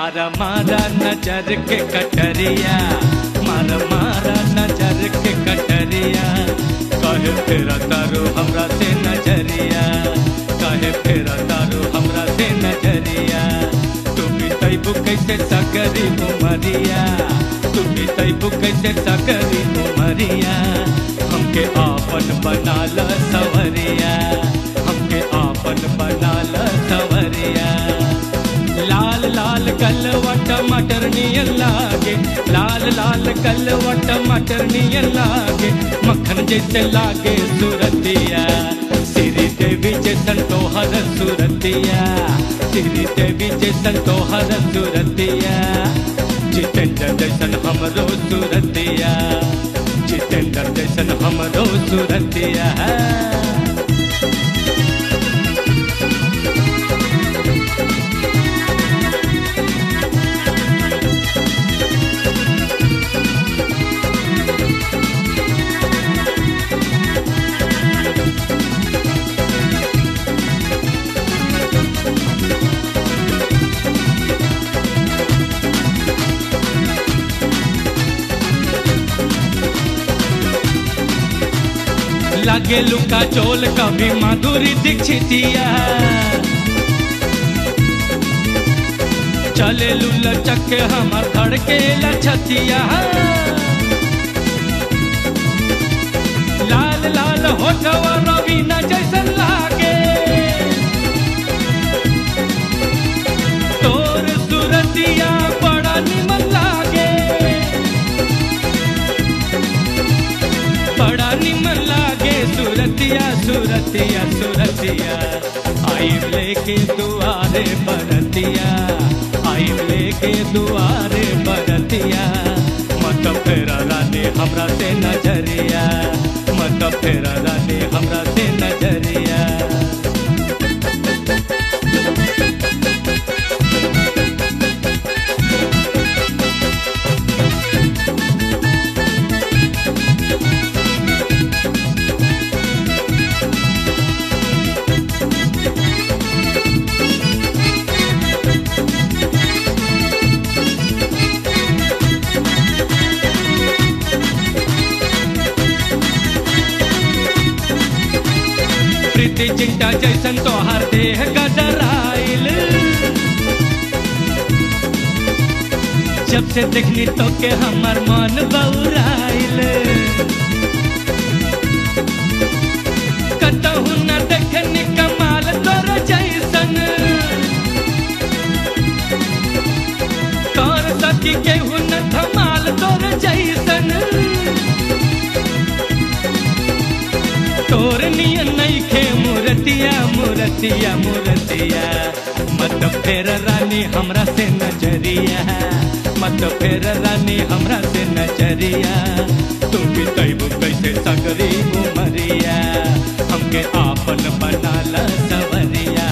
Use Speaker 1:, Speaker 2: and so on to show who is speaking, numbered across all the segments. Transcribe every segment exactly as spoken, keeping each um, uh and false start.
Speaker 1: मारा मारा नजर के कटरिया, मारा मारा नजर के कटरिया। कहे फेरा तारो हमरा से नजरिया, कहे फेरा तारो हमरा से नजरिया। तू भी तैबू कैसे सकरी उमरिया, तू भी तैबू कैसे सकरी उमरिया। हमके आपन बना ल सवरिया, हमके आपन बना ल सवरिया। लाल लाल कलवा टमाटर नियन लागे, लाल लाल कलवा टमाटर नियन लागे। मक्खन जैसे लागे सूरतिया, श्री देवी जैसन तोहर सूरतिया, श्री देवी जैसन तोहर सूरतिया। जितेंद्र जैसन हमरो सूरतिया, जितेंद्र जैसन हमरो सूरतिया। लागे लुका चोल कभी माधुरी दीक्षितिया, चले लुल्ला चक्के हमार धड़के लछतिया। लाल लाल होठवा रवीना जैसन लागे, तोर सूरतिया बड़ा निमन लागे, बड़ा निमन लागे सूरतिया, सूरतिया सूरतिया। आई लेके दुआरे बरतिया, आई लेके दुआरे बरतिया। मत फेरा रानी हमरा से नजरिया, मत फेरा रानी हमरा से नजरिया। प्रीति चिंटा जैसन तोहर देह गदराइल, जब से देखनी तो के हमर मन बौराइल। कतहु न देखनी कमाल तोर जैसन, तोर सखी केहू न धमाल तोर जैसन। तोर नियन नइखे मूरतिया, मूरतिया मूरतिया। मत फेर रानी हमरा से नजरिया, मत फेर रानी हमरा से नजरिया। तू भी तैबू कैसे सकरी उमरिया, हमके आपन बना ल सवरिया।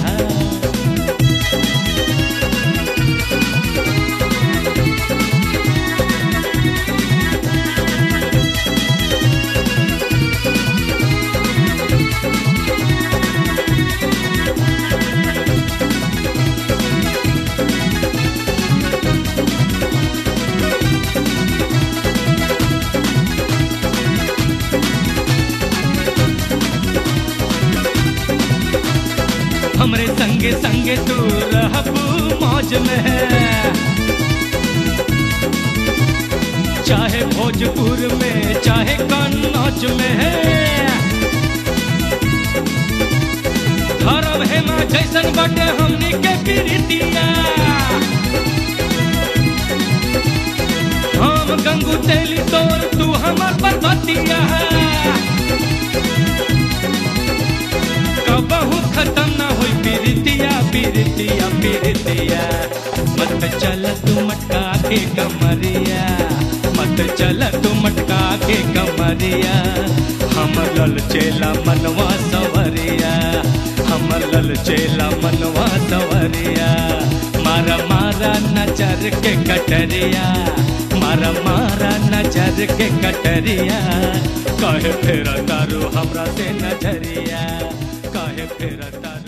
Speaker 1: हमरे संगे संगे तू रहबू मौज में, चाहे भोजपुर में चाहे कन्नौज में। धर्म हेमा जैसन बटे हमनी के प्रीतिया, हम गंगू तेली तोर तू हमर पर्वतिया। कबहू खत्म ना होई पीरितिया, पीरितिया पीरितिया। मत चल तू मटका के कमरिया, मत चल तू मटका के कमरिया। हमर लल चेला मनवा सवरिया, हमर लल चेला मनवा सवरिया। मारा मारा नजर के कटरिया, मारा मारा नजर के कटरिया। कहे फेरा तारू हमरा से नजरिया, कहे फेरा तारू।